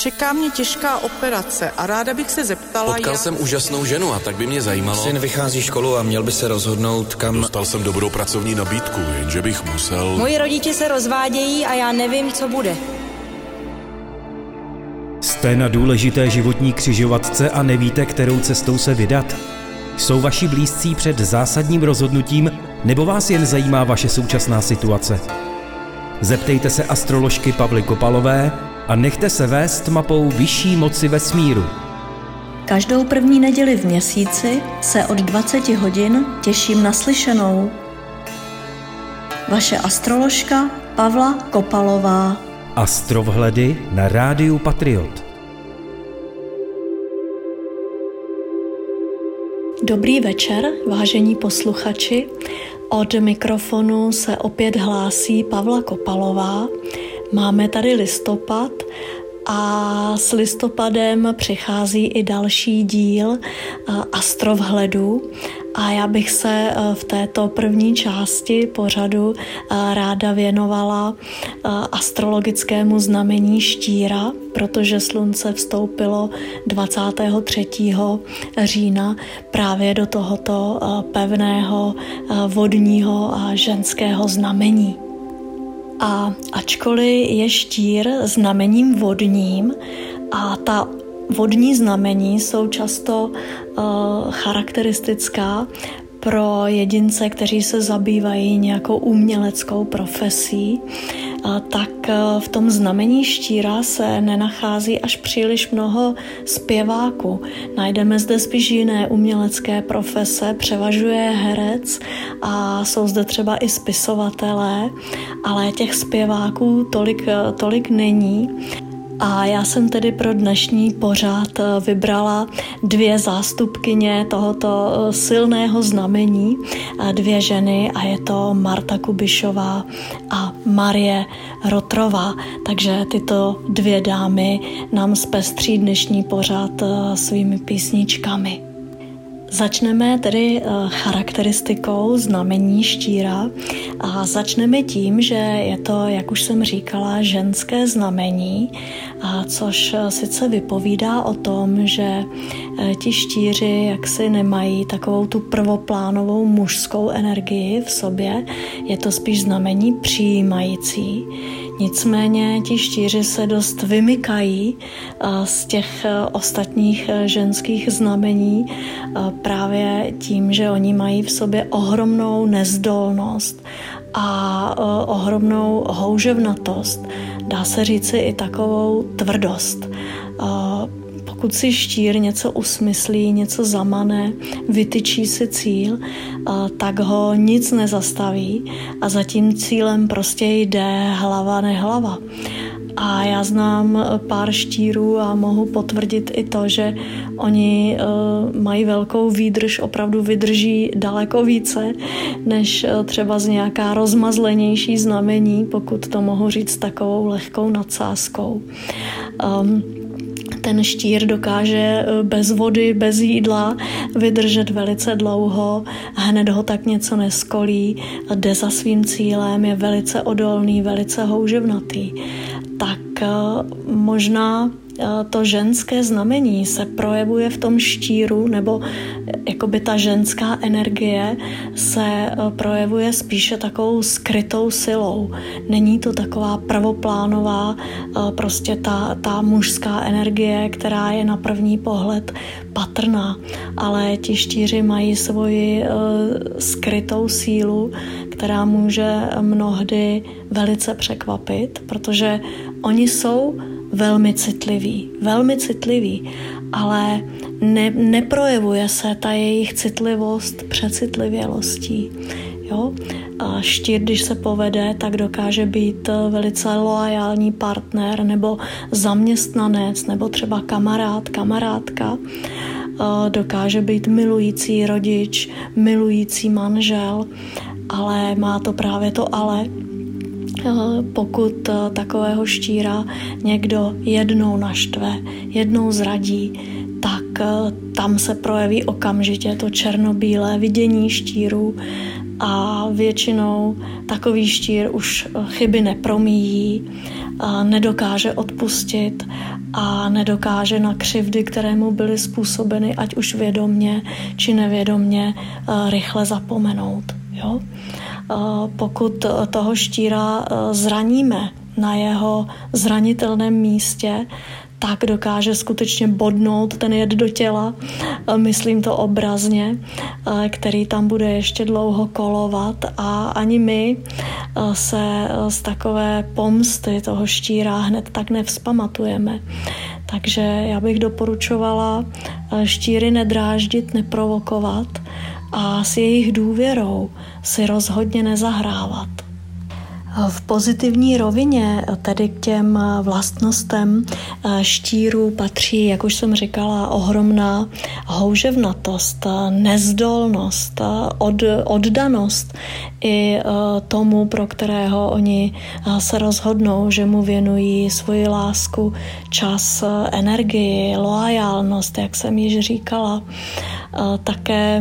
Čeká mě těžká operace a ráda bych se zeptala... Potkal jsem úžasnou ženu a tak by mě zajímalo... Syn vychází školu a měl by se rozhodnout, kam... Dostal jsem dobrou pracovní nabídku, jenže bych musel... Moji rodiče se rozvádějí a já nevím, co bude. Jste na důležité životní křižovatce a nevíte, kterou cestou se vydat? Jsou vaši blízcí před zásadním rozhodnutím, nebo vás jen zajímá vaše současná situace? Zeptejte se astroložky Pavly Kopalové a nechte se vést mapou vyšší moci vesmíru. Každou první neděli v měsíci se od 20 hodin těším na slyšenou. Vaše astroložka Pavla Kopalová. Astrovhledy na rádiu Patriot. Dobrý večer, vážení posluchači. Od mikrofonu se opět hlásí Pavla Kopalová. Máme tady listopad a s listopadem přichází i další díl Astrovhledu. A já bych se v této první části pořadu ráda věnovala astrologickému znamení Štíra, protože slunce vstoupilo 23. října právě do tohoto pevného vodního a ženského znamení. A ačkoliv je Štír znamením vodním a ta vodní znamení jsou často charakteristická pro jedince, kteří se zabývají nějakou uměleckou profesí, tak v tom znamení Štíra se nenachází až příliš mnoho zpěváků. Najdeme zde spíš jiné umělecké profese, převažuje herec a jsou zde třeba i spisovatelé, ale těch zpěváků tolik není. A já jsem tedy pro dnešní pořad vybrala 2 zástupkyně tohoto silného znamení, 2 ženy a je to Marta Kubišová a Marie Rotrová. Takže tyto 2 dámy nám zpestří dnešní pořad svými písničkami. Začneme tedy charakteristikou znamení Štíra a začneme tím, že je to, jak už jsem říkala, ženské znamení, což sice vypovídá o tom, že ti štíři jaksi nemají takovou tu prvoplánovou mužskou energii v sobě, je to spíš znamení přijímající. Nicméně ti štíři se dost vymykají z těch ostatních ženských znamení právě tím, že oni mají v sobě ohromnou nezdolnost a ohromnou houževnatost. Dá se říci i takovou tvrdost. Pokud si štír něco usmyslí, něco zamane, vytyčí si cíl, tak ho nic nezastaví a za tím cílem prostě jde hlava nehlava. A já znám pár štírů a mohu potvrdit i to, že oni mají velkou výdrž, opravdu vydrží daleko více, než třeba z nějaká rozmazlenější znamení, pokud to mohu říct takovou lehkou nadsázkou. Ten štír dokáže bez vody, bez jídla vydržet velice dlouho, hned ho tak něco neskolí, jde za svým cílem, je velice odolný, velice houževnatý. Tak možná to ženské znamení se projevuje v tom štíru, nebo jakoby ta ženská energie se projevuje spíše takovou skrytou silou. Není to taková prvoplánová, prostě ta mužská energie, která je na první pohled patrná, ale ti štíři mají svoji skrytou sílu, která může mnohdy velice překvapit, protože oni jsou velmi citliví, ale neprojevuje se ta jejich citlivost přecitlivělostí. Jo? A štír, když se povede, tak dokáže být velice loajální partner nebo zaměstnanec nebo třeba kamarádka. Dokáže být milující rodič, milující manžel, ale má to právě to ale. Pokud takového štíra někdo jednou naštve, jednou zradí, tak tam se projeví okamžitě to černobílé vidění štíru a většinou takový štír už chyby nepromíjí nedokáže odpustit a nedokáže na křivdy, které mu byly způsobeny, ať už vědomně či nevědomně, rychle zapomenout. Jo? Pokud toho štíra zraníme na jeho zranitelném místě, tak dokáže skutečně bodnout ten jed do těla, myslím to obrazně, který tam bude ještě dlouho kolovat a ani my se z takové pomsty toho štíra hned tak nevzpamatujeme. Takže já bych doporučovala štíry nedráždit, neprovokovat a s jejich důvěrou si rozhodně nezahrávat. V pozitivní rovině, tedy k těm vlastnostem štírů patří, jak už jsem říkala, ohromná houževnatost, nezdolnost, oddanost i tomu, pro kterého oni se rozhodnou, že mu věnují svoji lásku, čas, energii, loajálnost, jak jsem již říkala. Také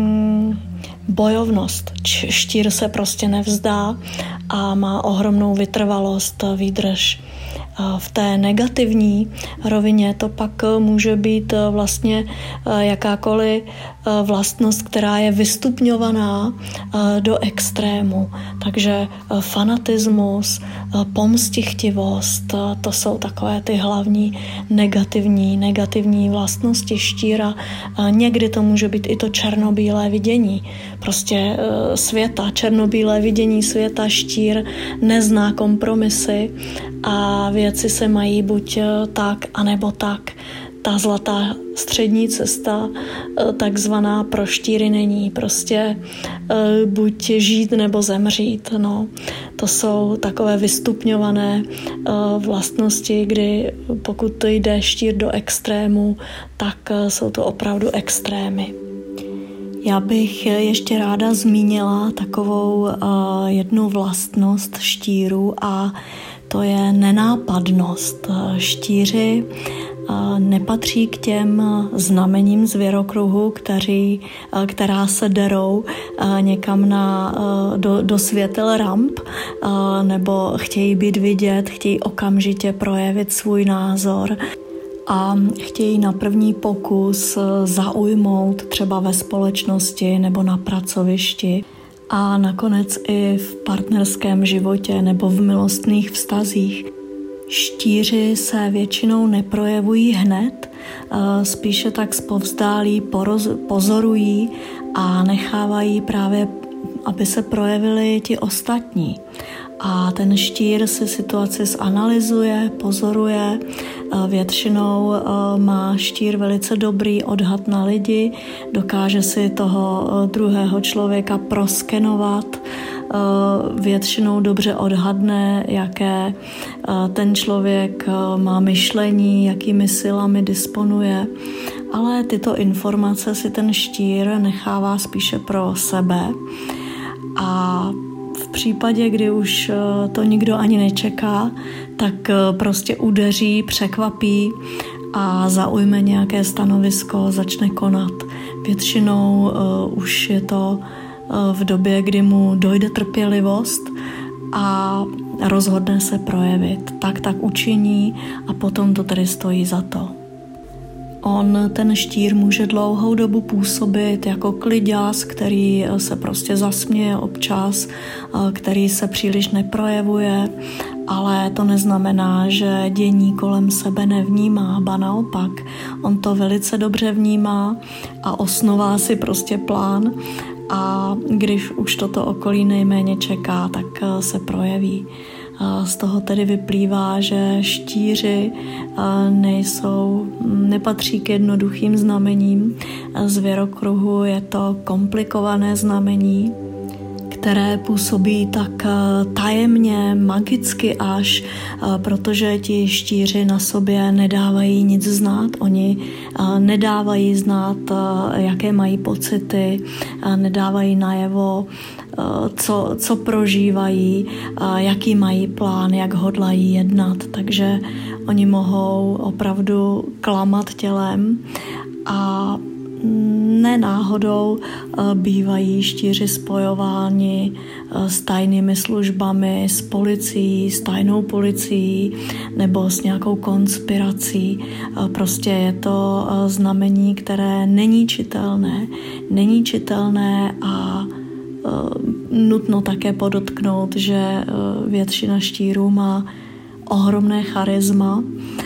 bojovnost. Štír se prostě nevzdá a má ohromnou vytrvalost, výdrž. V té negativní rovině to pak může být vlastně jakákoliv vlastnost, která je vystupňovaná do extrému. Takže fanatismus, pomstichtivost, to jsou takové ty hlavní negativní vlastnosti štíra. Někdy to může být i to černobílé vidění. Prostě světa, černobílé vidění světa, štír nezná kompromisy a věci se mají buď tak, anebo tak. Ta zlatá střední cesta, takzvaná, pro štíry není. Prostě buď žít nebo zemřít. No. To jsou takové vystupňované vlastnosti, kdy pokud to jde štír do extrému, tak jsou to opravdu extrémy. Já bych ještě ráda zmínila takovou jednu vlastnost štíru a to je nenápadnost. Štíři nepatří k těm znamením zvěrokruhu, která se derou někam do světel ramp nebo chtějí být vidět, chtějí okamžitě projevit svůj názor a chtějí na první pokus zaujmout třeba ve společnosti nebo na pracovišti a nakonec i v partnerském životě nebo v milostných vztazích. Štíři se většinou neprojevují hned, spíše tak zpovzdálí pozorují a nechávají právě, aby se projevili ti ostatní. A ten štír si situaci zanalyzuje, pozoruje. Většinou má štír velice dobrý odhad na lidi, dokáže si toho druhého člověka proskenovat, většinou dobře odhadne, jaké ten člověk má myšlení, jakými silami disponuje, ale tyto informace si ten štír nechává spíše pro sebe a v případě, kdy už to nikdo ani nečeká, tak prostě udeří, překvapí a zaujme nějaké stanovisko, začne konat. Většinou už je to v době, kdy mu dojde trpělivost a rozhodne se projevit. Tak učiní a potom to tedy stojí za to. Ten štír může dlouhou dobu působit jako kliďas, který se prostě zasměje občas, který se příliš neprojevuje, ale to neznamená, že dění kolem sebe nevnímá, ba naopak. On to velice dobře vnímá a osnová si prostě plán a když už toto okolí nejméně čeká, tak se projeví. Z toho tedy vyplývá, že štíři nepatří k jednoduchým znamením. Zvěrokruhu je to komplikované znamení, které působí tak tajemně, magicky až, protože ti štíři na sobě nedávají nic znát. Oni nedávají znát, jaké mají pocity, nedávají najevo, co prožívají, jaký mají plán, jak hodlají jednat. Takže oni mohou opravdu klamat tělem a nenáhodou bývají štíři spojováni s tajnými službami, s policií, s tajnou policií nebo s nějakou konspirací. Prostě je to znamení, které není čitelné a nutno také podotknout, že většina štířů má ohromné charisma,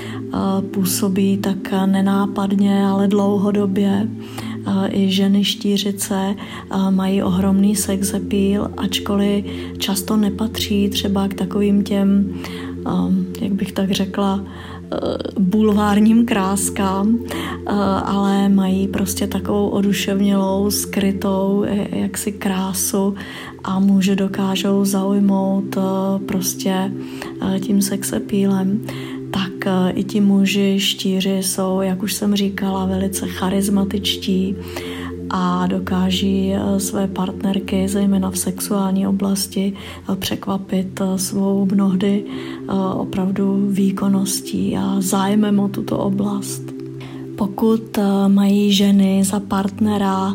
působí tak nenápadně, ale dlouhodobě. I ženy štířice mají ohromný sex appeal, ačkoliv často nepatří třeba k takovým těm, jak bych tak řekla, bulvárním kráskám, ale mají prostě takovou oduševnělou, skrytou jaksi krásu a dokážou zaujmout prostě tím sex appealem. Tak i ti muži štíři jsou, jak už jsem říkala, velice charismatičtí a dokáží své partnerky, zejména v sexuální oblasti, překvapit svou mnohdy opravdu výkonností a zájmem o tuto oblast. Pokud mají ženy za partnera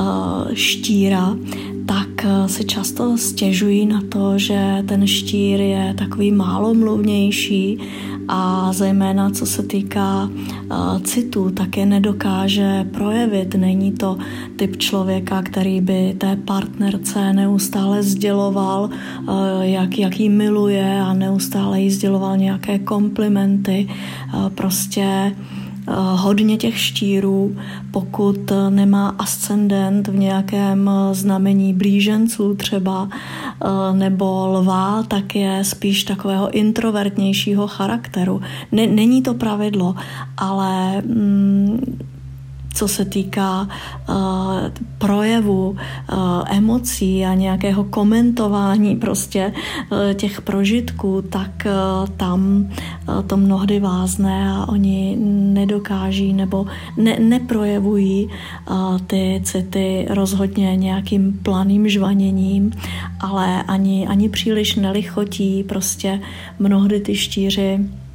štíra, tak si často stěžují na to, že ten štír je takový málomluvnější a zejména co se týká citu, tak je nedokáže projevit. Není to typ člověka, který by té partnerce neustále sděloval, jak jí miluje a neustále jí sděloval nějaké komplimenty. Prostě hodně těch štírů, pokud nemá ascendent v nějakém znamení blíženců třeba nebo lva, tak je spíš takového introvertnějšího charakteru. Není to pravidlo, ale co se týká projevu emocí a nějakého komentování prostě těch prožitků, tak tam to mnohdy vázne a oni nedokáží nebo neprojevují ty city rozhodně nějakým planým žvaněním, ale ani příliš nelichotí, prostě mnohdy ty štíři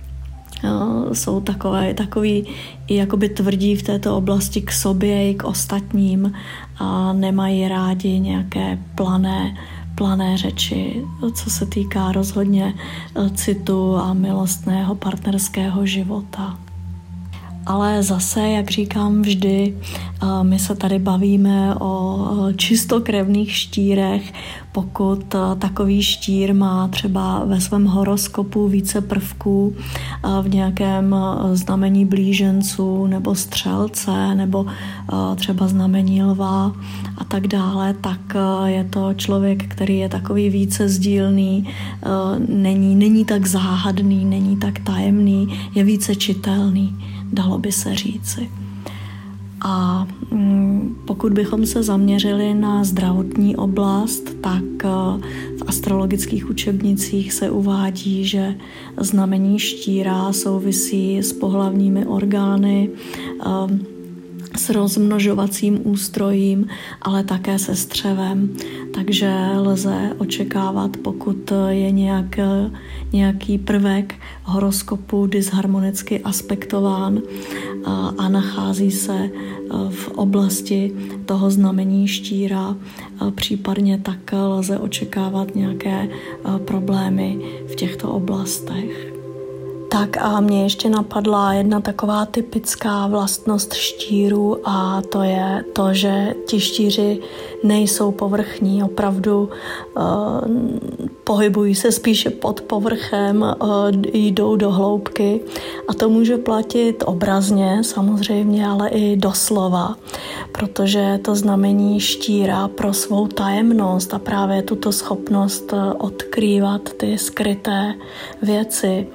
jsou takový i jakoby tvrdí v této oblasti k sobě i k ostatním a nemají rádi nějaké plané řeči, co se týká rozhodně citu a milostného partnerského života. Ale zase, jak říkám vždy, my se tady bavíme o čistokrevných štírech. Pokud takový štír má třeba ve svém horoskopu více prvků v nějakém znamení blíženců nebo střelce nebo třeba znamení lva a tak dále, tak je to člověk, který je takový více sdílný, není tak záhadný, není tak tajemný, je více čitelný, dalo by se říci. A pokud bychom se zaměřili na zdravotní oblast, tak v astrologických učebnicích se uvádí, že znamení štíra souvisí s pohlavními orgány, s rozmnožovacím ústrojím, ale také se střevem. Takže lze očekávat, pokud je nějaký prvek horoskopu disharmonicky aspektován a nachází se v oblasti toho znamení štíra, případně tak lze očekávat nějaké problémy v těchto oblastech. Tak a mě ještě napadla jedna taková typická vlastnost štírů a to je to, že ti štíři nejsou povrchní, opravdu pohybují se spíše pod povrchem, jdou do hloubky a to může platit obrazně samozřejmě, ale i doslova, protože to znamení štíra pro svou tajemnost a právě tuto schopnost odkrývat ty skryté věci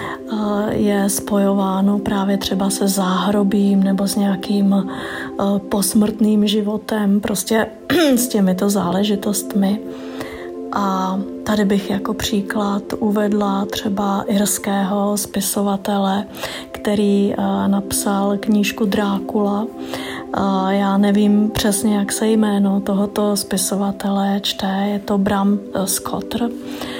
je spojováno právě třeba se záhrobím nebo s nějakým posmrtným životem, prostě s těmito záležitostmi. A tady bych jako příklad uvedla třeba irského spisovatele, který napsal knížku Drákula. Já nevím přesně, jak se jméno tohoto spisovatele čte, je to Bram Stoker.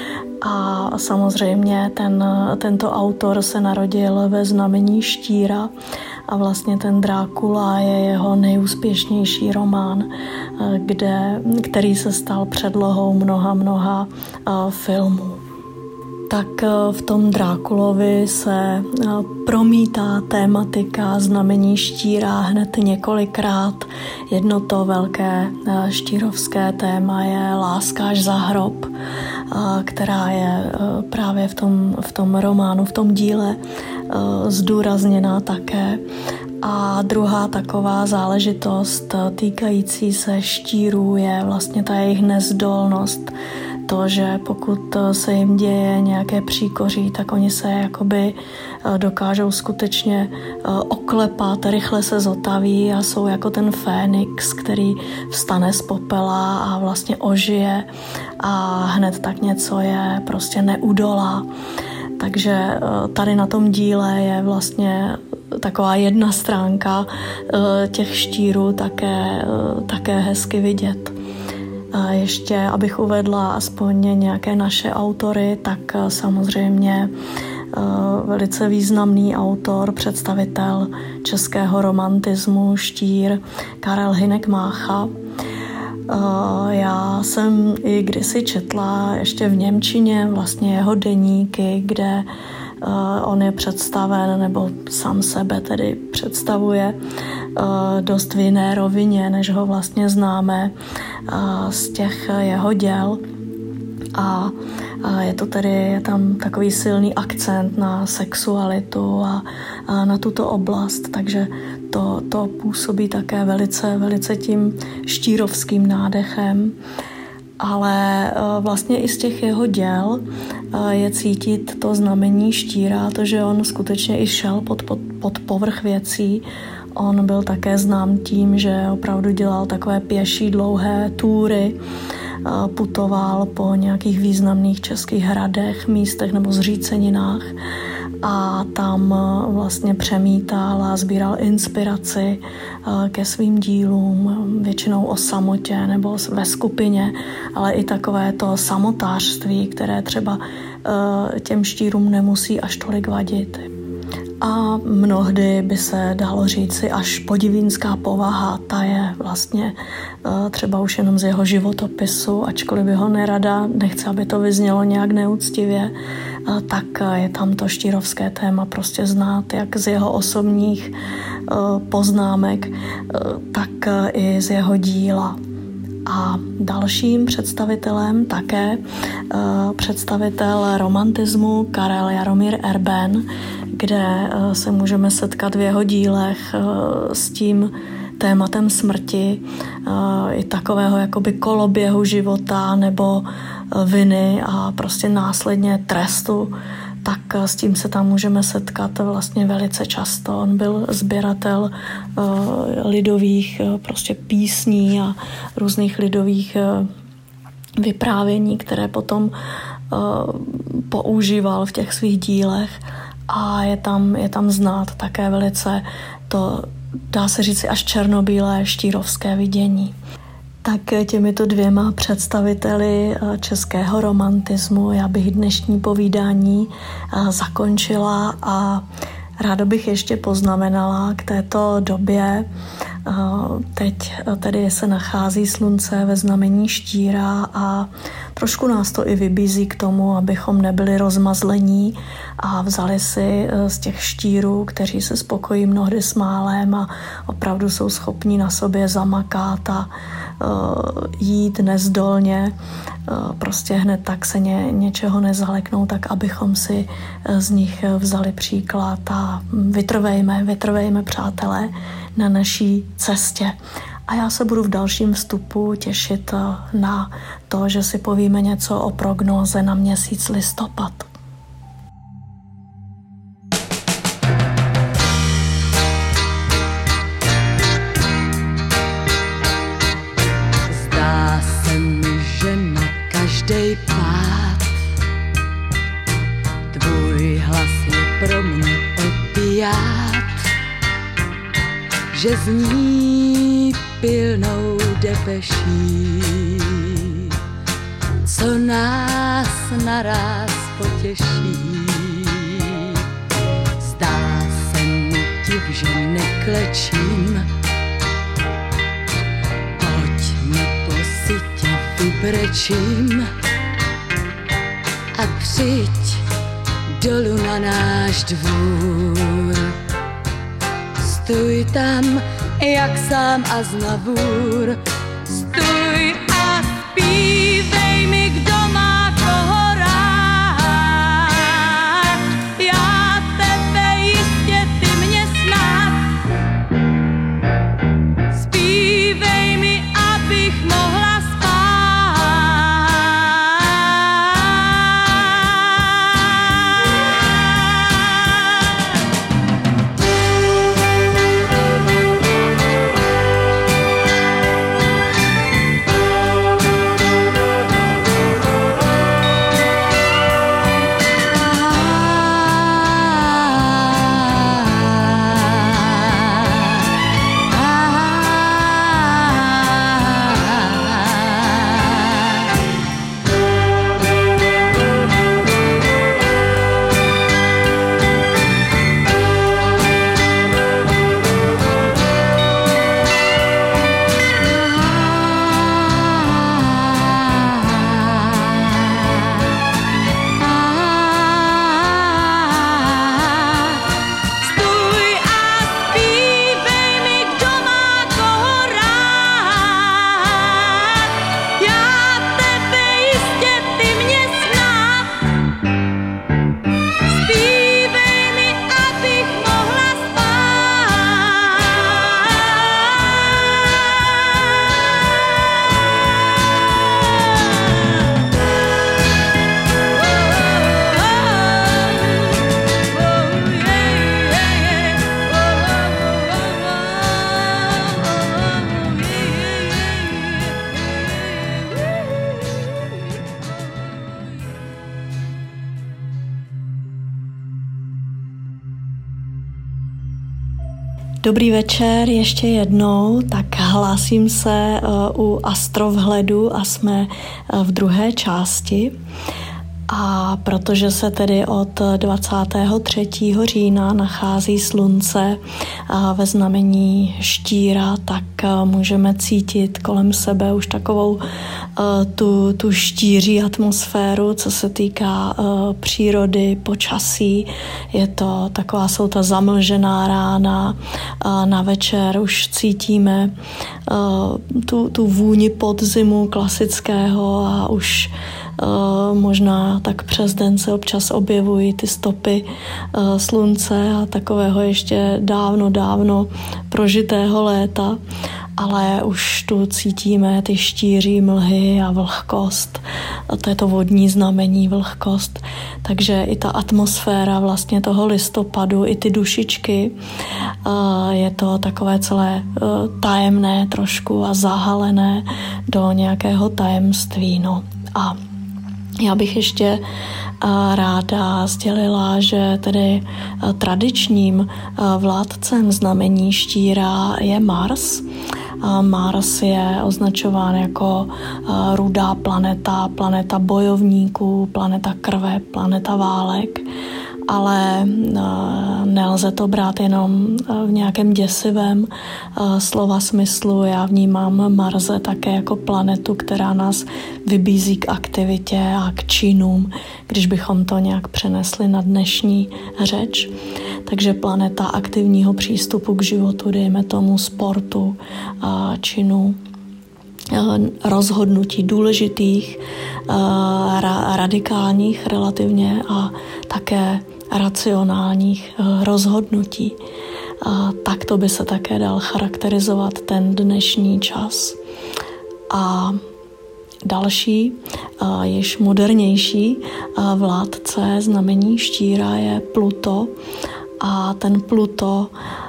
A samozřejmě tento autor se narodil ve znamení štíra a vlastně ten Drákula je jeho nejúspěšnější román, který se stal předlohou mnoha filmů. Tak v tom Drákulovi se promítá tématika znamení štíra hned několikrát. Jedno to velké štírovské téma je láska až za hrob, která je právě v tom románu, v tom díle zdůrazněná také. A druhá taková záležitost týkající se štírů je vlastně ta jejich nezdolnost. To, že pokud se jim děje nějaké příkoří, tak oni se jakoby dokážou skutečně oklepat, rychle se zotaví a jsou jako ten fénix, který vstane z popela a vlastně ožije a hned tak něco je prostě neudolá. Takže tady na tom díle je vlastně taková jedna stránka těch štírů také hezky vidět. Ještě, abych uvedla aspoň nějaké naše autory, tak samozřejmě velice významný autor, představitel českého romantismu, štír, Karel Hynek Mácha. Já jsem i kdysi četla ještě v němčině vlastně jeho deníky, kde on je představen, nebo sám sebe tedy představuje dost v jiné rovině, než ho vlastně známe z těch jeho děl. A je tam takový silný akcent na sexualitu a na tuto oblast, takže to působí také velice tím štírovským nádechem. Ale vlastně i z těch jeho děl je cítit to znamení štíra, to, že on skutečně i šel pod povrch věcí. On byl také znám tím, že opravdu dělal takové pěší dlouhé túry, putoval po nějakých významných českých hradech, místech nebo zříceninách a tam vlastně přemítal a sbíral inspiraci ke svým dílům, většinou o samotě nebo ve skupině, ale i takové to samotářství, které třeba těm štírům nemusí až tolik vadit. A mnohdy by se dalo říci až podivínská povaha, ta je vlastně třeba už jenom z jeho životopisu, ačkoliv by ho nerada, nechci, aby to vyznělo nějak neúctivě, tak je tam to štírovské téma prostě znát, jak z jeho osobních poznámek, tak i z jeho díla. A dalším představitelem také představitel romantismu Karel Jaromír Erben, kde se můžeme setkat v jeho dílech s tím tématem smrti, i takového jakoby koloběhu života nebo viny a prostě následně trestu, tak s tím se tam můžeme setkat vlastně velice často. On byl sběratel lidových prostě písní a různých lidových vyprávění, které potom používal v těch svých dílech a je tam znát také velice to, dá se říct, až černobílé štírovské vidění. Tak těmito dvěma představiteli českého romantismu já bych dnešní povídání zakončila a ráda bych ještě poznamenala k této době. Teď tedy se nachází slunce ve znamení štíra a trošku nás to i vybízí k tomu, abychom nebyli rozmazlení a vzali si z těch štírů, kteří se spokojí mnohdy s málem a opravdu jsou schopni na sobě zamakat a jít nezdolně, prostě hned tak se něčeho nezaleknou, tak abychom si z nich vzali příklad a vytrvejme, přátelé, na naší cestě. A já se budu v dalším vstupu těšit na to, že si povíme něco o prognóze na měsíc listopad. Zdá se mi, že na každej pád tvůj hlas je pro mě opiát, že zní pilnou depeší, co nás naráz potěší. Zdá se mi div, že klečím. Pojďme po sytě vybrečím a přijď dolů na náš dvůr. Stůj tam jak sám a znavůr. Stůj a zpívej mi, kdo má koho rád. Já tebe jistě, ty mě snad. Zpívej mi, abych mohla spát. Dobrý večer ještě jednou, tak hlásím se u Astrovhledu a jsme v druhé části. A protože se tedy od 23. října nachází slunce ve znamení štíra, tak můžeme cítit kolem sebe už takovou tu štíří atmosféru, co se týká přírody, počasí. Jsou to zamlžená rána, na večer už cítíme tu vůni podzimu klasického a už možná tak přes den se občas objevují ty stopy slunce a takového ještě dávno prožitého léta, ale už tu cítíme ty štíří mlhy a vlhkost. To je to vodní znamení, vlhkost. Takže i ta atmosféra vlastně toho listopadu, i ty dušičky, je to takové celé tajemné trošku a zahalené do nějakého tajemství. No. A já bych ještě ráda sdělila, že tedy tradičním vládcem znamení štíra je Mars. Mars je označován jako rudá planeta, planeta bojovníků, planeta krve, planeta válek, ale nelze to brát jenom v nějakém děsivém slova smyslu. Já vnímám Marse také jako planetu, která nás vybízí k aktivitě a k činům, když bychom to nějak přenesli na dnešní řeč. Takže planeta aktivního přístupu k životu, dejme tomu sportu, činů, rozhodnutí důležitých, radikálních relativně a také racionálních rozhodnutí. Takto by se také dal charakterizovat ten dnešní čas. A další, již modernější vládce znamení štíra je Pluto. A ten Pluto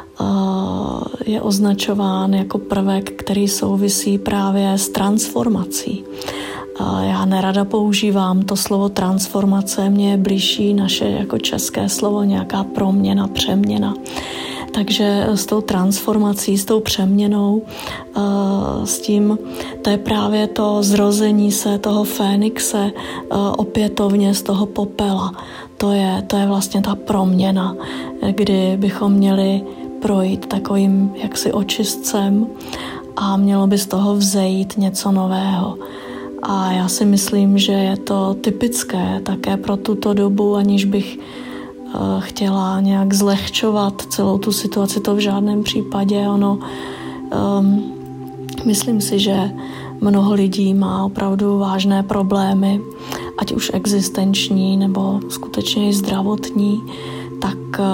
je označován jako prvek, který souvisí právě s transformací. Já nerada používám to slovo transformace, mně je blížší naše jako české slovo nějaká proměna, přeměna. Takže s tou transformací, s tou přeměnou, s tím, to je právě to zrození se toho fénixe opětovně z toho popela. To je vlastně ta proměna, kdy bychom měli projít takovým jaksi očistcem a mělo by z toho vzejít něco nového. A já si myslím, že je to typické také pro tuto dobu, aniž bych chtěla nějak zlehčovat celou tu situaci, to v žádném případě. Myslím si, že mnoho lidí má opravdu vážné problémy, ať už existenční nebo skutečně i zdravotní, tak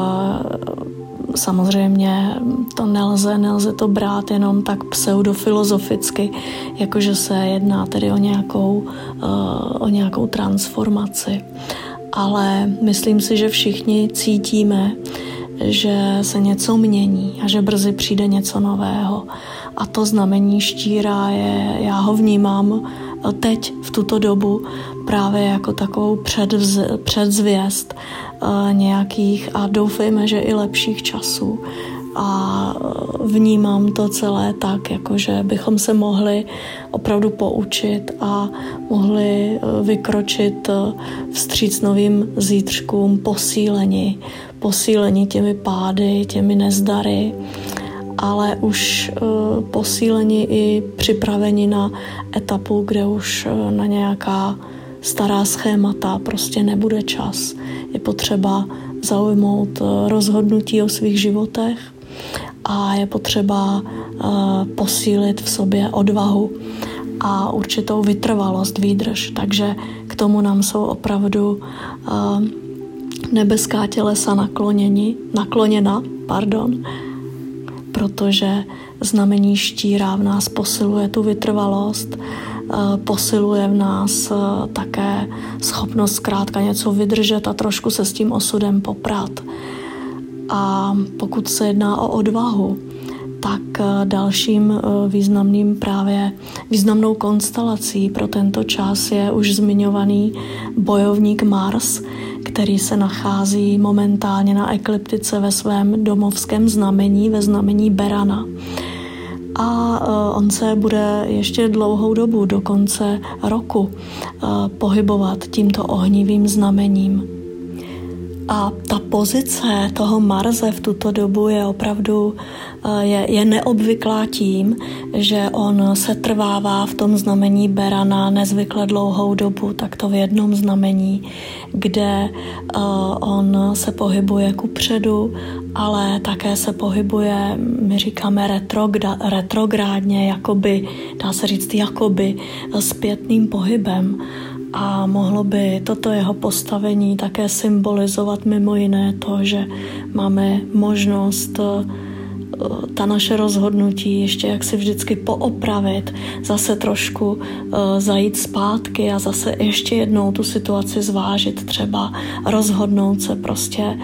samozřejmě to nelze to brát jenom tak pseudofilozoficky, jakože se jedná tedy o nějakou transformaci. Ale myslím si, že všichni cítíme, že se něco mění a že brzy přijde něco nového. A to znamení štíra já ho vnímám teď, v tuto dobu, právě jako takovou předzvěst nějakých a doufejme, že i lepších časů. A vnímám to celé tak, jakože bychom se mohli opravdu poučit a mohli vykročit vstříc novým zítřkům posíleni těmi pády, těmi nezdary, ale už posíleni i připraveni na etapu, kde už na nějaká stará schémata prostě nebude čas. Je potřeba zaujmout rozhodnutí o svých životech a je potřeba posílit v sobě odvahu a určitou vytrvalost, výdrž. Takže k tomu nám jsou opravdu nebeská tělesa nakloněna, protože znamení štíra v nás posiluje tu vytrvalost, posiluje v nás také schopnost zkrátka něco vydržet a trošku se s tím osudem poprat. A pokud se jedná o odvahu, tak dalším významnou konstelací pro tento čas je už zmiňovaný bojovník Mars, který se nachází momentálně na ekliptice ve svém domovském znamení, ve znamení Berana. A on se bude ještě dlouhou dobu, do konce roku, pohybovat tímto ohnivým znamením. A ta pozice toho Marse v tuto dobu je opravdu je neobvyklá tím, že on se trvává v tom znamení Berana nezvykle dlouhou dobu, takto v jednom znamení, kde on se pohybuje kupředu, ale také se pohybuje, my říkáme retrográdně, jakoby, dá se říct jakoby zpětným pohybem. A mohlo by toto jeho postavení také symbolizovat mimo jiné to, že máme možnost ta naše rozhodnutí ještě jaksi vždycky poopravit, zase trošku zajít zpátky a zase ještě jednou tu situaci zvážit, třeba rozhodnout se prostě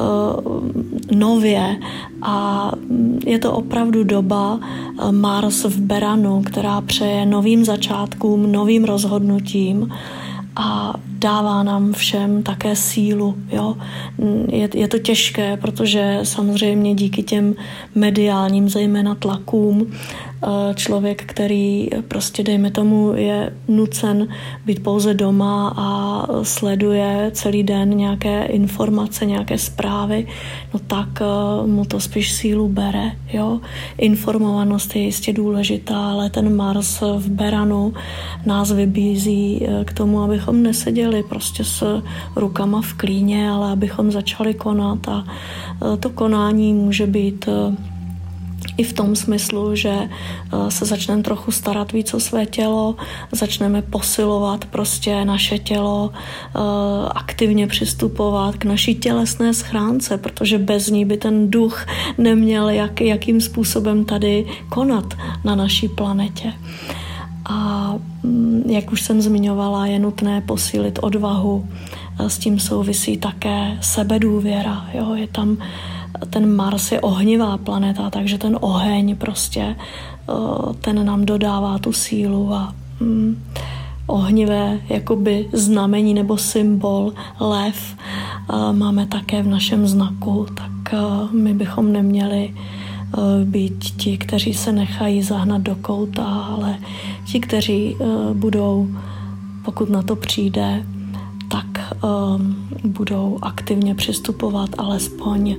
nově. A je to opravdu doba Mars v Beranu, která přeje novým začátkům, novým rozhodnutím a dává nám všem také sílu. Jo? Je to těžké, protože samozřejmě díky těm mediálním zejména tlakům člověk, který prostě dejme tomu je nucen být pouze doma a sleduje celý den nějaké informace, nějaké zprávy, no tak mu to spíš sílu bere. Jo? Informovanost je jistě důležitá, ale ten Mars v Beranu nás vybízí k tomu, abychom neseděli prostě s rukama v klíně, ale abychom začali konat a to konání může být i v tom smyslu, že se začneme trochu starat víc o své tělo, začneme posilovat prostě naše tělo, aktivně přistupovat k naší tělesné schránce, protože bez ní by ten duch neměl jakým způsobem tady konat na naší planetě. A jak už jsem zmiňovala, je nutné posílit odvahu. S tím souvisí také sebedůvěra. Jo? Je tam ten Mars je ohnivá planeta, takže ten oheň prostě, ten nám dodává tu sílu a ohnivé jakoby znamení nebo symbol lev máme také v našem znaku, tak my bychom neměli být ti, kteří se nechají zahnat do kouta, ale ti, kteří budou, pokud na to přijde, tak budou aktivně přistupovat alespoň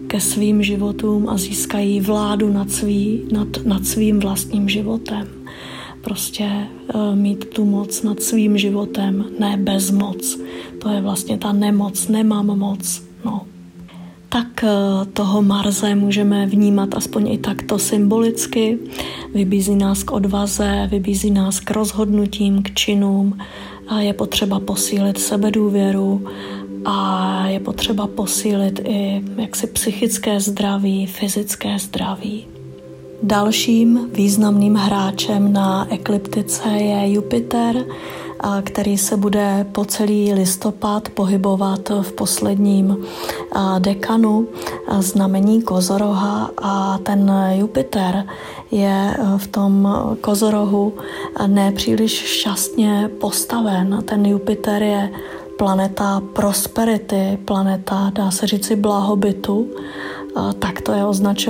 ke svým životům a získají vládu nad svým vlastním životem. Prostě mít tu moc nad svým životem, ne bezmoc. To je vlastně ta nemoc, nemám moc. No. Tak toho Marse můžeme vnímat aspoň i takto symbolicky. Vybízí nás k odvaze, vybízí nás k rozhodnutím, k činům. A je potřeba posílit sebedůvěru a je potřeba posílit i jaksi psychické zdraví, fyzické zdraví. Dalším významným hráčem na ekliptice je Jupiter, který se bude po celý listopad pohybovat v posledním dekanu znamení Kozoroha a ten Jupiter je v tom Kozorohu nepříliš šťastně postaven. Ten Jupiter je planeta prosperity, planeta, dá se říci, blahobytu. Tak to je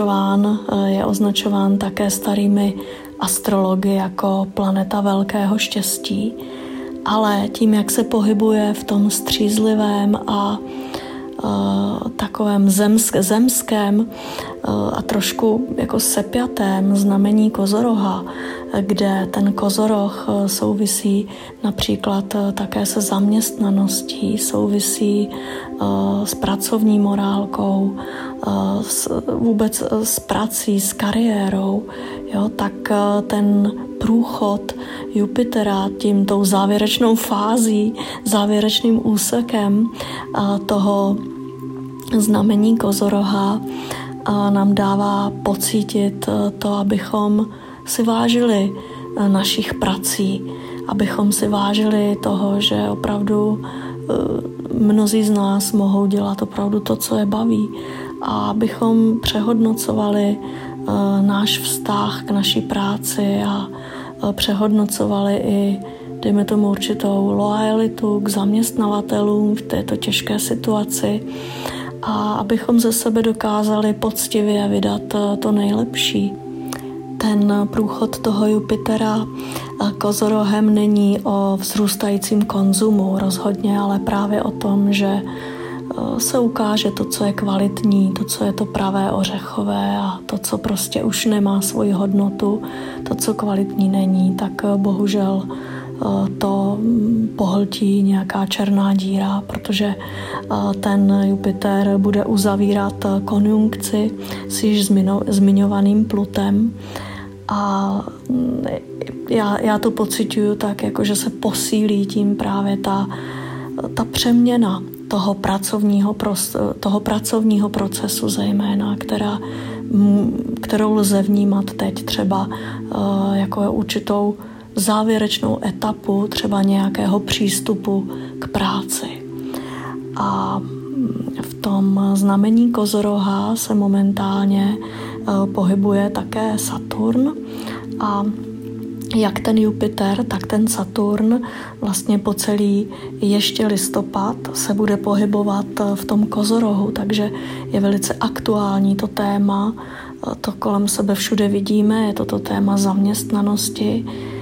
označován také starými astrology jako planeta velkého štěstí. Ale tím, jak se pohybuje v tom střízlivém a takovém zemském a trošku jako sepjatém znamení Kozoroha, kde ten Kozoroh souvisí například také se zaměstnaností, souvisí s pracovní morálkou, vůbec s prací, s kariérou, jo, tak ten průchod Jupitera tou závěrečnou fází, závěrečným úsekem toho znamení Kozoroha nám dává pocítit to, abychom si vážili našich prací, abychom si vážili toho, že opravdu mnozí z nás mohou dělat opravdu to, co je baví, a abychom přehodnocovali náš vztah k naší práci a přehodnocovali i, dejme tomu, určitou loajalitu k zaměstnavatelům v této těžké situaci a abychom ze sebe dokázali poctivě vydat to nejlepší. Ten průchod toho Jupitera Kozorohem není o vzrůstajícím konzumu rozhodně, ale právě o tom, že se ukáže to, co je kvalitní, to, co je to pravé ořechové a to, co prostě už nemá svoji hodnotu, to, co kvalitní není, tak bohužel to pohltí nějaká černá díra, protože ten Jupiter bude uzavírat konjunkci s již zmiňovaným Plutem a já to pociťuju tak, jako že se posílí tím právě ta přeměna toho pracovního procesu zejména, kterou lze vnímat teď třeba jako určitou závěrečnou etapu třeba nějakého přístupu k práci. A v tom znamení Kozoroha se momentálně pohybuje také Saturn a jak ten Jupiter, tak ten Saturn vlastně po celý ještě listopad se bude pohybovat v tom Kozorohu, takže je velice aktuální to téma, to kolem sebe všude vidíme, je to téma zaměstnanosti.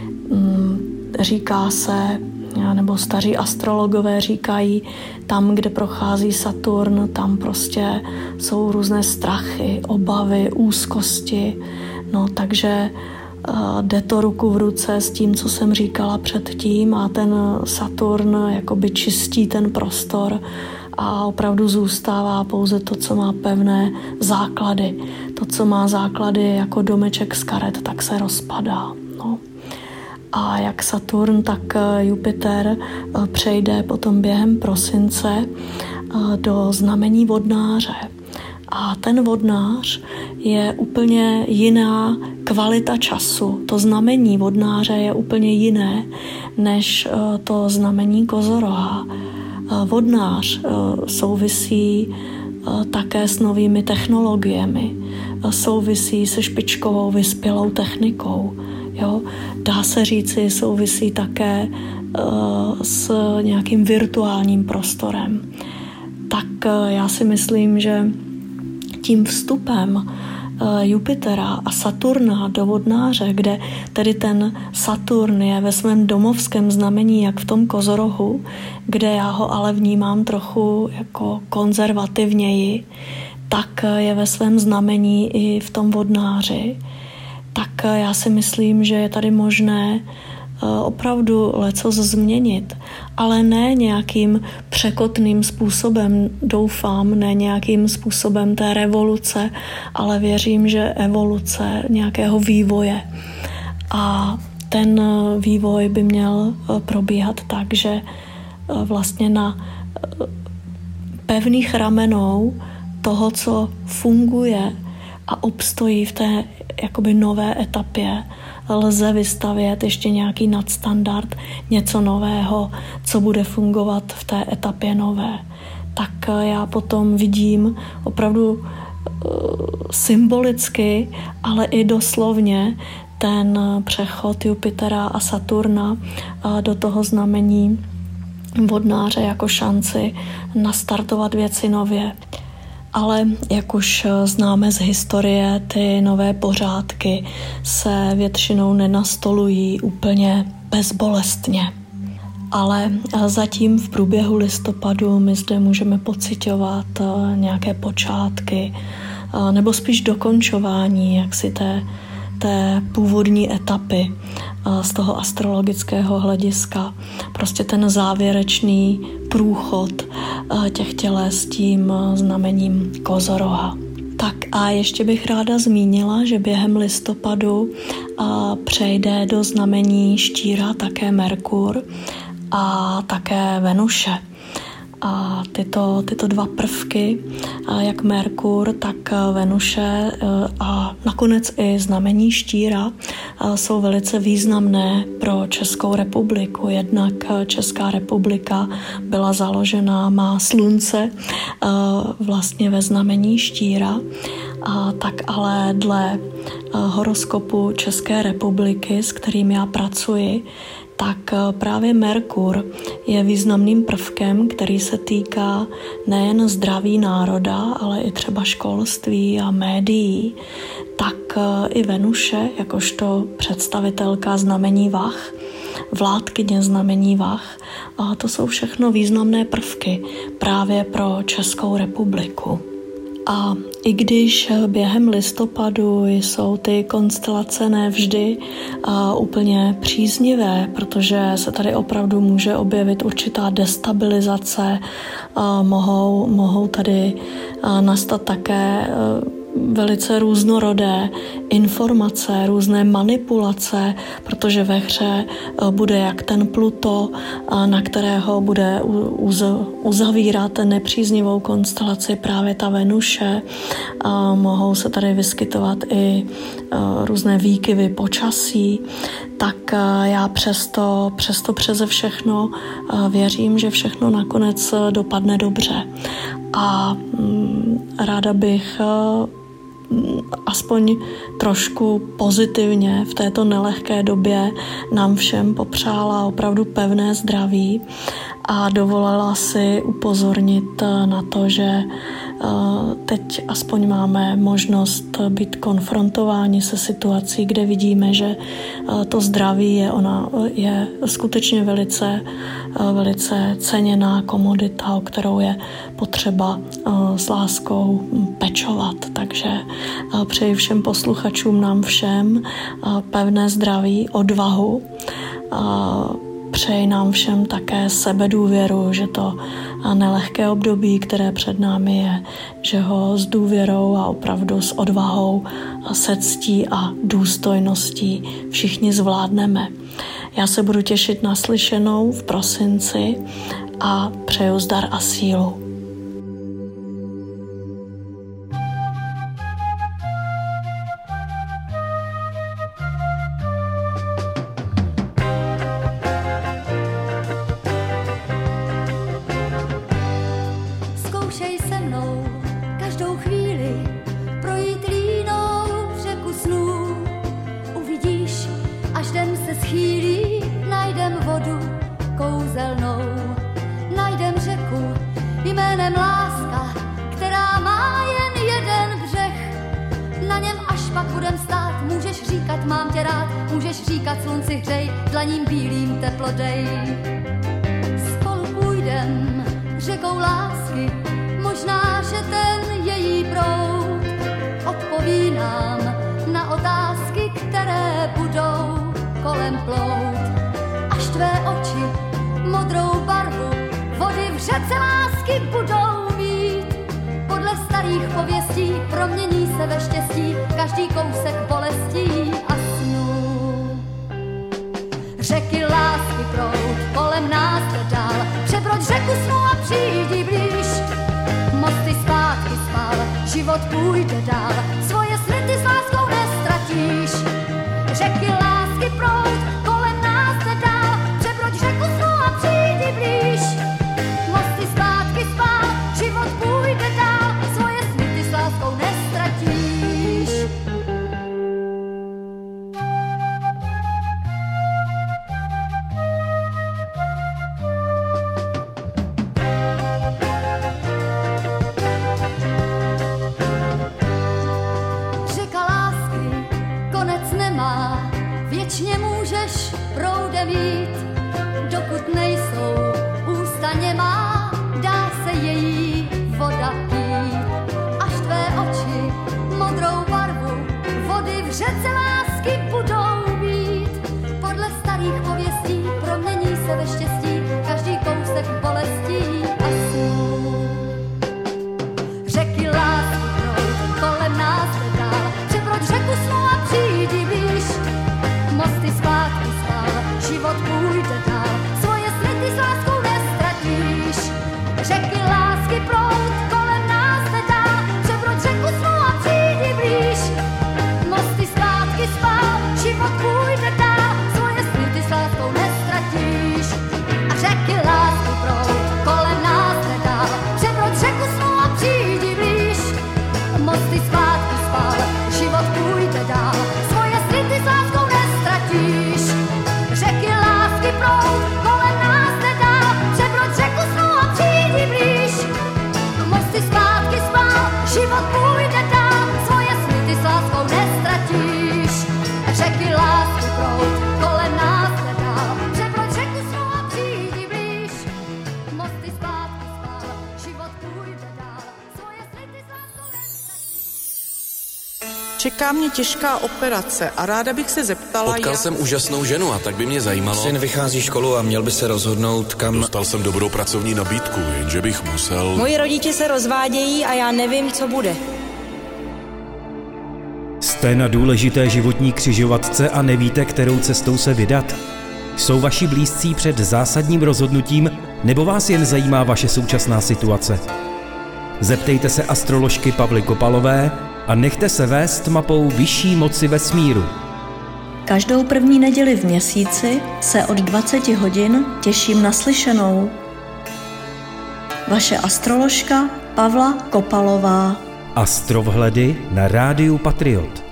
Říká se, nebo staří astrologové říkají, tam, kde prochází Saturn, tam prostě jsou různé strachy, obavy, úzkosti, no takže jde to ruku v ruce s tím, co jsem říkala předtím a ten Saturn jakoby čistí ten prostor a opravdu zůstává pouze to, co má pevné základy. To, co má základy jako domeček z karet, tak se rozpadá. No. A jak Saturn, tak Jupiter přejde potom během prosince do znamení vodnáře. A ten vodnář je úplně jiná kvalita času. To znamení vodnáře je úplně jiné než to znamení Kozoroha. Vodnář souvisí také s novými technologiemi, souvisí se špičkovou vyspělou technikou. Jo? Dá se říci, souvisí také s nějakým virtuálním prostorem. Tak já si myslím, že tím vstupem Jupitera a Saturna do vodnáře, kde tedy ten Saturn je ve svém domovském znamení, jak v tom Kozorohu, kde já ho ale vnímám trochu jako konzervativněji, tak je ve svém znamení i v tom vodnáři. Tak já si myslím, že je tady možné opravdu lecos změnit, ale ne nějakým překotným způsobem, doufám, ne nějakým způsobem té revoluce, ale věřím, že evoluce nějakého vývoje. A ten vývoj by měl probíhat tak, že vlastně na pevných ramenou toho, co funguje a obstojí v té jakoby nové etapě, lze vystavět ještě nějaký nadstandard, něco nového, co bude fungovat v té etapě nové. Tak já potom vidím opravdu symbolicky, ale i doslovně ten přechod Jupitera a Saturna do toho znamení vodnáře jako šanci nastartovat věci nově. Ale jak už známe z historie, ty nové pořádky se většinou nenastolují úplně bezbolestně. Ale zatím v průběhu listopadu my zde můžeme pociťovat nějaké počátky nebo spíš dokončování jaksi té původní etapy z toho astrologického hlediska. Prostě ten závěrečný průchod těch těles tím znamením kozoroha. Tak a ještě bych ráda zmínila, že během listopadu přejde do znamení štíra také Merkur a také Venuše. A tyto dva prvky, jak Merkur, tak Venuše a nakonec i znamení štíra, jsou velice významné pro Českou republiku. Jednak Česká republika byla založena, má slunce vlastně ve znamení štíra, tak ale dle horoskopu České republiky, s kterým já pracuji, tak právě Merkur je významným prvkem, který se týká nejen zdraví národa, ale i třeba školství a médií. Tak i Venuše, jakožto představitelka znamení vah, vládkyně znamení vah, a to jsou všechno významné prvky právě pro Českou republiku. A i když během listopadu jsou ty konstelace nevždy úplně příznivé, protože se tady opravdu může objevit určitá destabilizace, mohou tady nastat také velice různorodé informace, různé manipulace, protože ve hře bude jak ten Pluto, na kterého bude uzavírat nepříznivou konstelaci právě ta Venuše. Mohou se tady vyskytovat i různé výkyvy počasí, tak já přesto přeze všechno věřím, že všechno nakonec dopadne dobře. A ráda bych aspoň trošku pozitivně v této nelehké době nám všem popřála opravdu pevné zdraví a dovolila si upozornit na to, že teď aspoň máme možnost být konfrontováni se situací, kde vidíme, že to zdraví je skutečně velice ceněná komodita, o kterou je potřeba s láskou pečovat. Takže přeji všem posluchačům, nám všem pevné zdraví, odvahu. Přeji nám všem také sebedůvěru, že to nelehké období, které před námi je, že ho s důvěrou a opravdu s odvahou, se ctí a důstojností všichni zvládneme. Já se budu těšit na slyšenou v prosinci a přeju zdar a sílu. Slunci hřej, dlaním bílým teplo dej. Spolu půjdem řekou lásky, možná, že ten její proud starých pověstí promění se ve štěstí každý kousek bolestí a snů. Řeky lásky proud kolem nás jde dál, přebroď řeku snů a přijdi blíž. Mosty zpátky spál, život půjde dál, svoje sny ty s láskou nestratíš. Řeky lásky proud kolem nás jde dál, přebroď řeku snů a přijdi blíž. Mosty zpátky spál, život půjde dál, svoje sny ty s láskou nestratíš. Řeka lásky konec nemá, věčně můžeš proudem jít, dokud nejsou ústa němá, dá se její voda pít. Až tvé oči modrou barvu vody v řece lásky budou mít, podle starých pověstí promění se ve štěstí každý kousek bolestí a snů. Řeky lásky proud kolem nás jde dál, přebroď řeku snů a přijdi blíž. Mosty zpátky spál, život půjde dál, svoje sny ty s láskou nestratíš. Řeky lásky proud kolem nás jde dál, přebroď řeku snů a přijdi blíž. Mosty zpátky spál, život půjde dál, svoje sny ty s láskou nestratíš. A řeky lásky proud kolem nás jde dál, přebroď řeku snů a přijdi blíž. Mosty zpátky spál, život půjde dál, svoje sny ty s láskou nestratíš. Řeky lásky proud kolem nás jde dál, přebroď řeku snů a přijdi blíž. Mosty zpátky spál, život půjde dál, svoje sny ty s láskou nestratíš. Řeky lásky proud kolem nás jde dál, přebroď řeku snů a přijdi blíž. Mosty zpátky spál, život půjde dál, svoje sny ty s láskou nestratíš. Čeká mě těžká operace a ráda bych se zeptala, Potkal jsem úžasnou ženu a tak by mě zajímalo. Syn vychází školu a měl by se rozhodnout, kam... Dostal jsem dobrou pracovní nabídku, jenže bych musel... Moji rodiče se rozvádějí a já nevím, co bude. Jste na důležité životní křižovatce a nevíte, kterou cestou se vydat? Jsou vaši blízcí před zásadním rozhodnutím, nebo vás jen zajímá vaše současná situace? Zeptejte se astroložky Pavly Kopalové a nechte se vést mapou vyšší moci vesmíru. Každou první neděli v měsíci se od 20 hodin těším na slyšenou. Vaše astroložka Pavla Kopalová. Astrovhledy na rádiu Patriot.